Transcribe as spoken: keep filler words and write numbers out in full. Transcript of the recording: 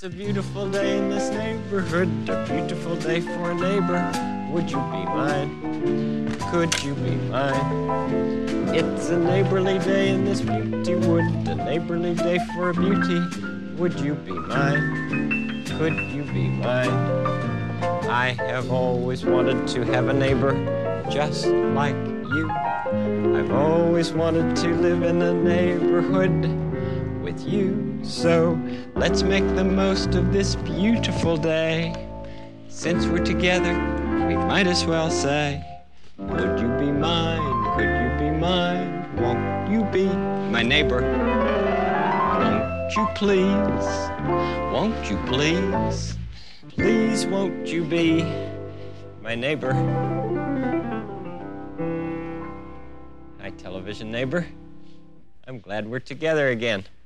a beautiful day in this neighborhood, a beautiful day for a neighbor. Would you be mine? Could you be mine? It's a neighborly day in this beauty wood, a neighborly day for a beauty. Would you be mine? Could you be mine? I have always wanted to have a neighbor just like you. I've always wanted to live in a neighborhood with you. So let's make the most of this beautiful day. Since we're together, we might as well say, would you be mine? Could you be mine? Won't you be my neighbor? Won't you please? Won't you please? Please won't you be my neighbor? Hi, television neighbor. I'm glad we're together again.